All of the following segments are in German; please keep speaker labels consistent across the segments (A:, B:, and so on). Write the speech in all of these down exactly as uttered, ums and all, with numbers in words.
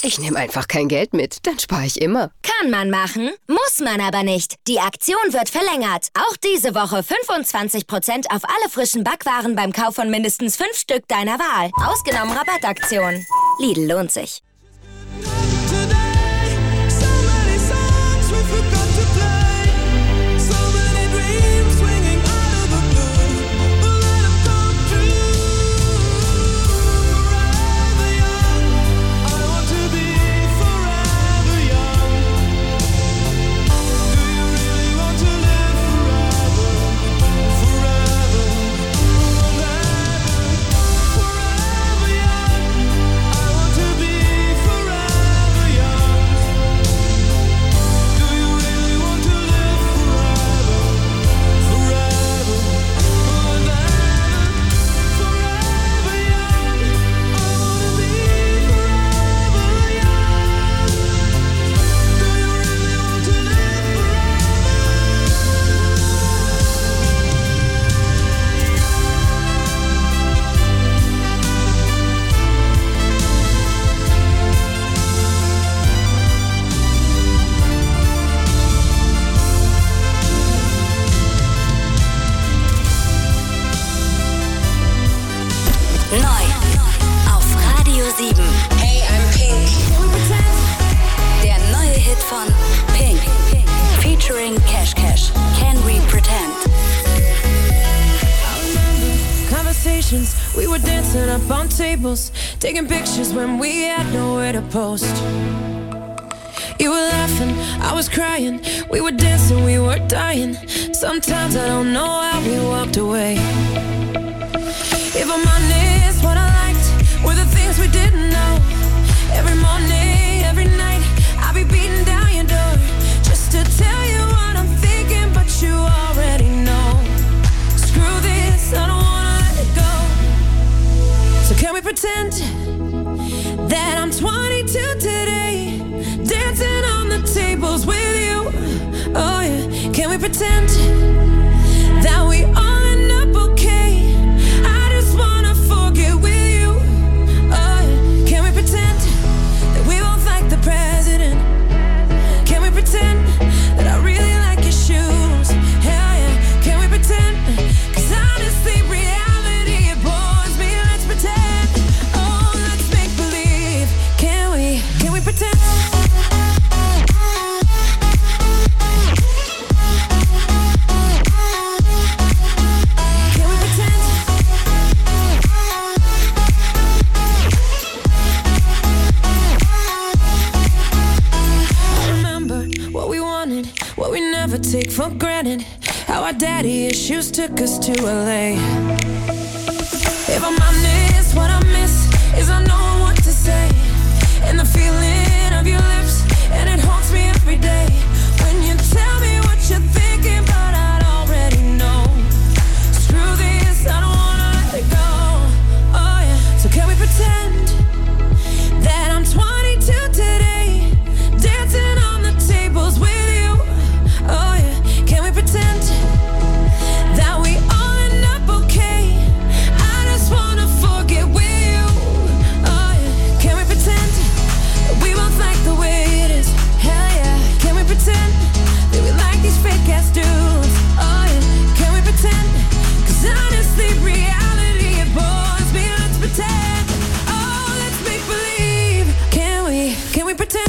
A: Ich nehme einfach kein Geld mit, dann spare ich immer.
B: Kann man machen, muss man aber nicht. Die Aktion wird verlängert. Auch diese Woche fünfundzwanzig Prozent auf alle frischen Backwaren beim Kauf von mindestens fünf Stück deiner Wahl. Ausgenommen Rabattaktion. Lidl lohnt sich.
C: We were dancing up on tables, taking pictures when we had nowhere to post. You were laughing, I was crying. We were dancing, we were dying. Sometimes I don't know how we walked away. If I'm honest, what I liked were the things we didn't know. Every morning, every night, I'll be beating down your door just to tell you what I'm thinking, but you already know. Screw this, I don't wanna let it go. So can we pretend that I'm twenty-two today, dancing on the tables with you? Oh yeah, can we pretend that we all end up okay? I just wanna forget with you. Oh yeah, can we pretend that we both like the president? Can we pretend that I really like your shoes? Hell yeah, can we pretend? 'Cause honestly, reality it bores me. Let's pretend. Oh, let's make believe. Can we? Can we pretend? What we never take for granted. How our daddy issues took us to L A. If I'm honest, what I miss is I know what to say. And the feeling of your lips, and it haunts me every day. When you tell me what you're thinking, but I'd already know. Screw this, I don't wanna let it go. Oh yeah, so can we pretend that I'm twenty-two today, dancing on the tables with you? Oh yeah, can we pretend that we all end up okay? I just wanna forget with you. Oh yeah, can we pretend that we both like the way it is? Hell yeah, can we pretend that we like these fake ass dudes? Oh yeah, can we pretend? 'Cause honestly, reality it bores me. Let's pretend. Oh, let's make believe. Can we? Can we pretend?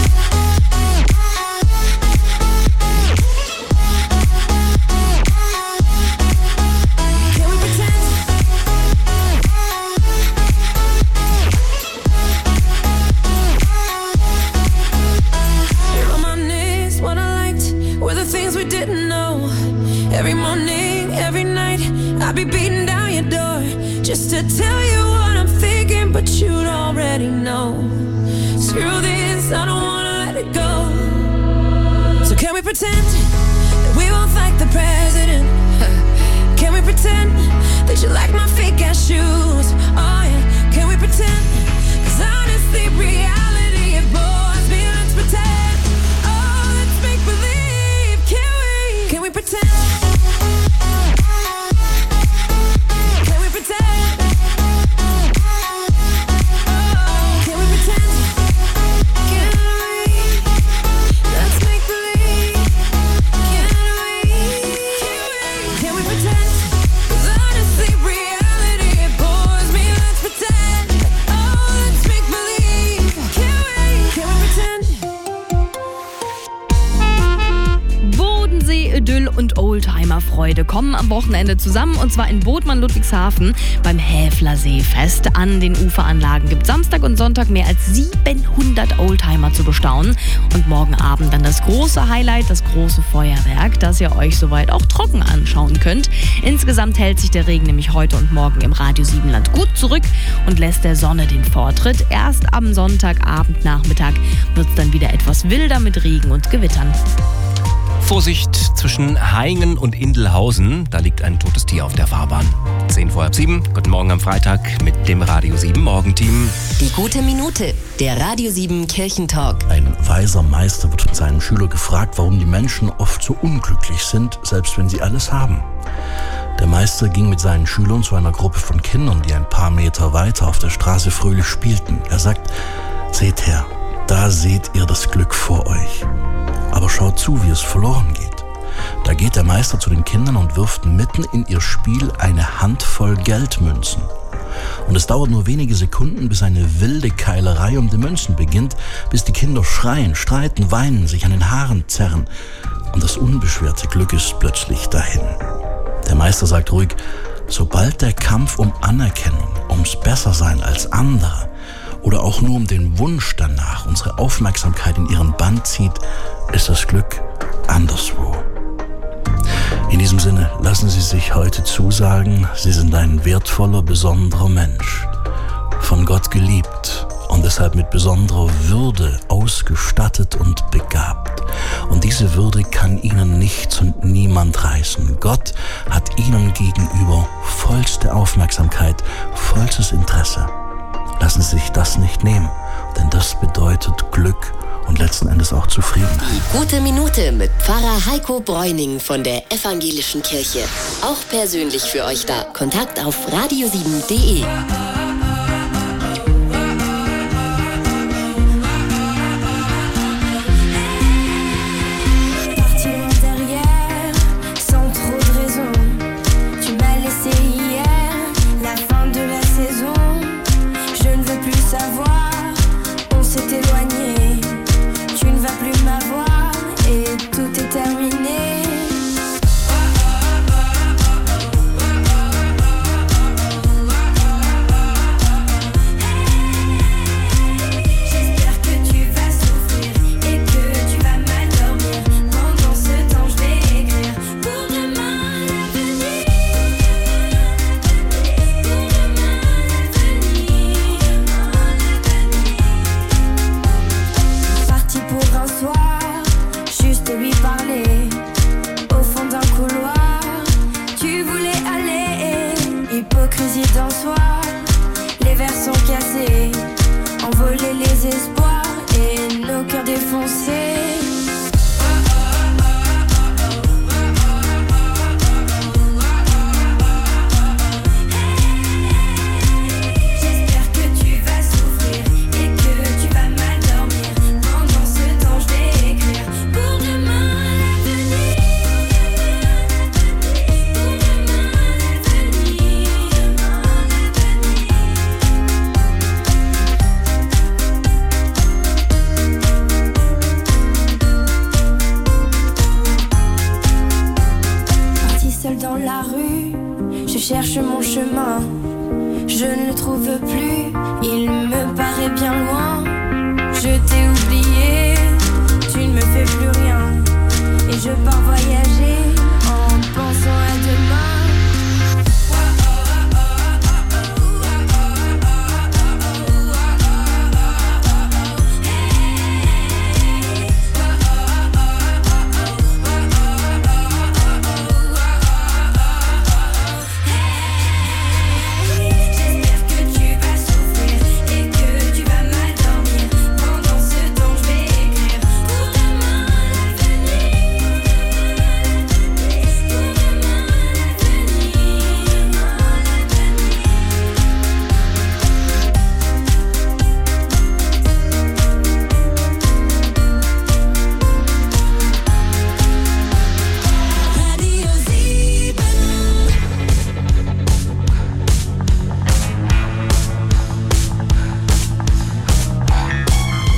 C: Every morning, every night, I'll be beating down your door just to tell you what I'm thinking, but you'd already know. Screw this, I don't wanna let it go. So can we pretend that we both like the president? Can we pretend that you like my fake ass shoes? Oh yeah, can we pretend? 'Cause honestly, reality it bores me. Let's pretend. Oh, let's make believe. Can we? Can we pretend? Can we pretend?
D: Oldtimer-Freude kommen am Wochenende zusammen, und zwar in Bodmann-Ludwigshafen beim Häfler-Seefest. An den Uferanlagen gibt Samstag und Sonntag mehr als siebenhundert Oldtimer zu bestaunen. Und morgen Abend dann das große Highlight, das große Feuerwerk, das ihr euch soweit auch trocken anschauen könnt. Insgesamt hält sich der Regen nämlich heute und morgen im Radio Siebenland gut zurück und lässt der Sonne den Vortritt. Erst am Sonntagabend, Nachmittag wird es dann wieder etwas wilder mit Regen und Gewittern.
E: Vorsicht zwischen Haingen und Indelhausen. Da liegt ein totes Tier auf der Fahrbahn. Zehn vor halb sieben. Guten Morgen am Freitag mit dem Radio sieben Morgenteam.
F: Die gute Minute. Der Radio sieben Kirchentalk.
G: Ein weiser Meister wird von seinem Schüler gefragt, warum die Menschen oft so unglücklich sind, selbst wenn sie alles haben. Der Meister ging mit seinen Schülern zu einer Gruppe von Kindern, die ein paar Meter weiter auf der Straße fröhlich spielten. Er sagt: Seht her, da seht ihr das Glück vor euch. Aber schaut zu, wie es verloren geht. Da geht der Meister zu den Kindern und wirft mitten in ihr Spiel eine Handvoll Geldmünzen. Und es dauert nur wenige Sekunden, bis eine wilde Keilerei um die Münzen beginnt, bis die Kinder schreien, streiten, weinen, sich an den Haaren zerren. Und das unbeschwerte Glück ist plötzlich dahin. Der Meister sagt ruhig: Sobald der Kampf um Anerkennung, ums Bessersein als andere oder auch nur um den Wunsch danach unsere Aufmerksamkeit in ihren Bann zieht, ist das Glück anderswo. In diesem Sinne, lassen Sie sich heute zusagen, Sie sind ein wertvoller, besonderer Mensch, von Gott geliebt und deshalb mit besonderer Würde ausgestattet und begabt. Und diese Würde kann Ihnen nichts und niemand reißen. Gott hat Ihnen gegenüber vollste Aufmerksamkeit, vollstes Interesse. Lassen Sie sich das nicht nehmen, denn das bedeutet Glück und letzten Endes auch Zufriedenheit.
F: Die gute Minute mit Pfarrer Heiko Bräuning von der Evangelischen Kirche. Auch persönlich für euch da. Kontakt auf radio sieben punkt de.
C: cherche mon chemin, je ne le trouve plus, il me paraît bien loin. Je t'ai oublié, tu ne me fais plus rien, et je pars voyager.